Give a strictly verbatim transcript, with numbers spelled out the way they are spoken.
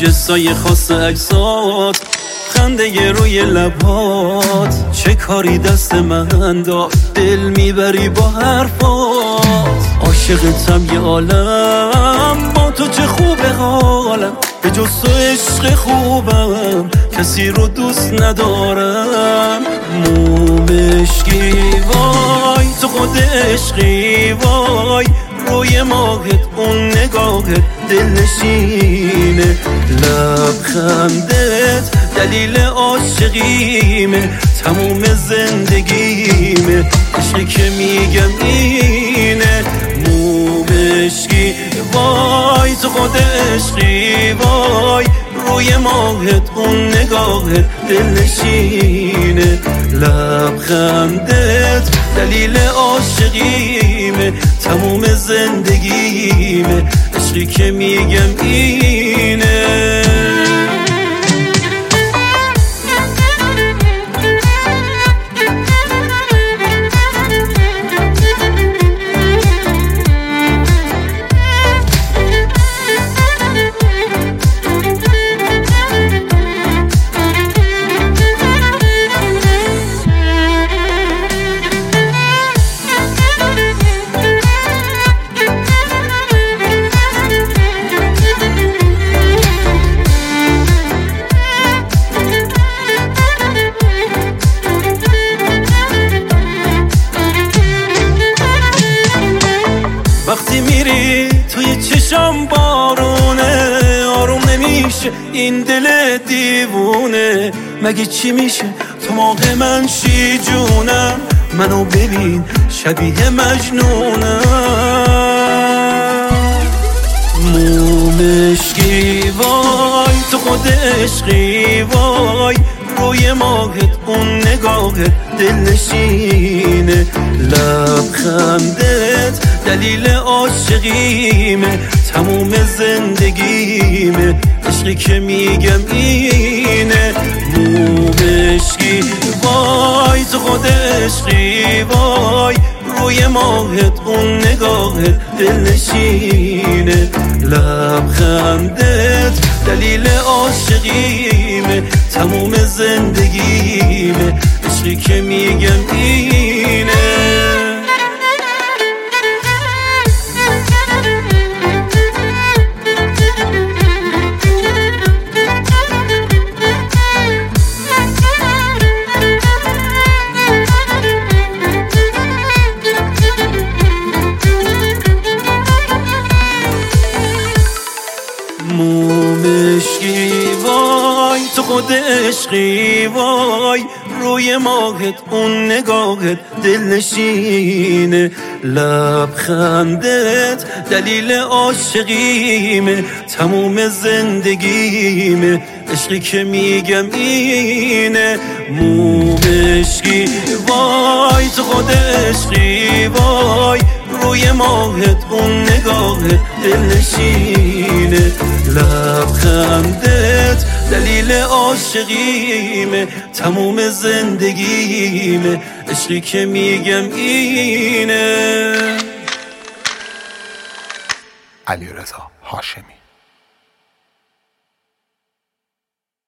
جسای خاص عکسات، خنده روی لبات، چه کاری دست من داد دل میبری با حرفات. عاشقتم یه عالم، با تو چه خوبه حالم، به جز تو عشق خوبم کسی رو دوست ندارم. مومشکی وای تو خود عشقی وای، روی ماهت اون نگاهت دلنشینه، لبخندت دلیل عاشقیمه، تموم زندگیمه، عشقی که میگم اینه. مومشکی وای تو خود عشقی وای، روی ماهت اون نگاهت دلنشینه، لبخندت دلیل عاشقیمه، تموم زندگیمه، عشقی که میگم اینه. وقتی میری توی چشم بارونه، آروم نمیشه این دل دیوونه، مگه چی میشه تو موقع من شی جونم، منو ببین شبیه مجنونم. مومشکی وای تو خود عشقی وای، روی ماهت اون نگاهت دلنشینه، لبخندت دلیل عاشقیمه، تموم زندگیمه، عشقی که میگم اینه. مومشکی وای تو خود عشقی وای، روی ماهت اون نگاهت دلنشینه، لبخندت دلیل عاشقیمه، تموم زندگیمه، عشقی که میگم اینه. مومشکی وای تو خود عشقی وای، روی ماهت اون نگاهت دلنشینه، لبخندت دلیل عاشقیمه، تموم زندگیمه، عشقی که میگم اینه. مومشکی وای تو خود عشقی وای، روی ماهت اون نگاهت دلنشینه، لبخندت دلیل عاشقیمه، تموم زندگیمه، عشقی که میگم اینه. علیرضا هاشمی.